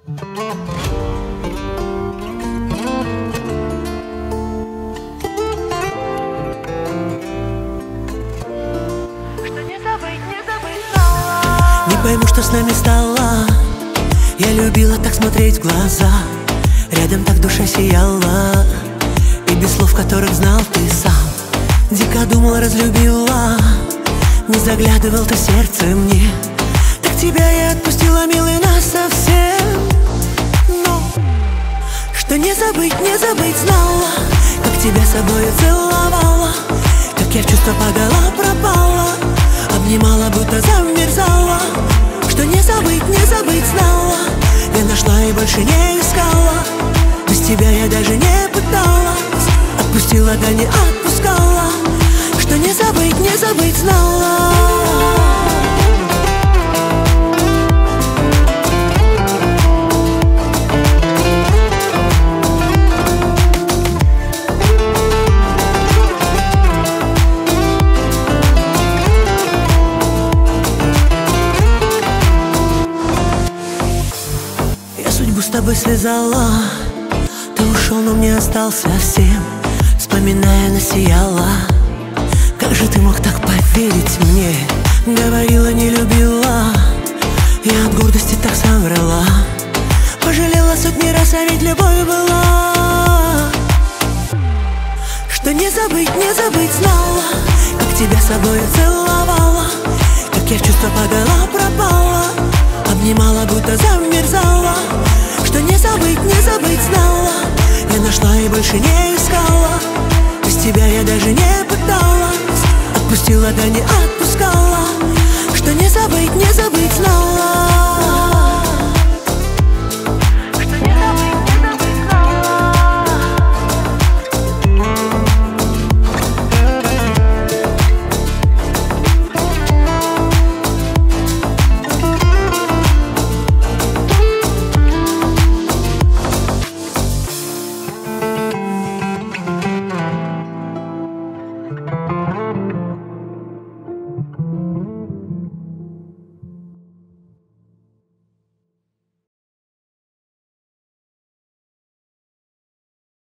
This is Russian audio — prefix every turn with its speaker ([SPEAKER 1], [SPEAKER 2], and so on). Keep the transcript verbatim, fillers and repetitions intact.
[SPEAKER 1] Не пойму, что с нами стало. Я любила так смотреть в глаза, рядом так душа сияла, и без слов, которых знал ты сам. Дико думал, разлюбила, не заглядывал ты в сердце мне. Так тебя я отпустила, милый, насовсем. Но что не забыть, не забыть знала, как тебя собою целовала, как я в чувства погала, пропала, обнимала, будто замерзала. Что не забыть, не забыть знала, я нашла и больше не искала. Без тебя я даже не пыталась, отпустила, да не отпускала. Что не забыть, не забыть знала. С тобой связала, ты ушел, но мне остался всем. Вспоминая, насияла, как же ты мог так поверить мне? Говорила, не любила, я от гордости так соврала. Пожалела сотни раз, а ведь любовь была. Что не забыть, не забыть знала, как тебя собою целовала, как я в чувства погала, пропала, обнимала, будто замерзала. Что не забыть, не забыть знала, я нашла и больше не искала. Без тебя я даже не пыталась, отпустила, да не отпускала. Что не забыть, не забыть знала.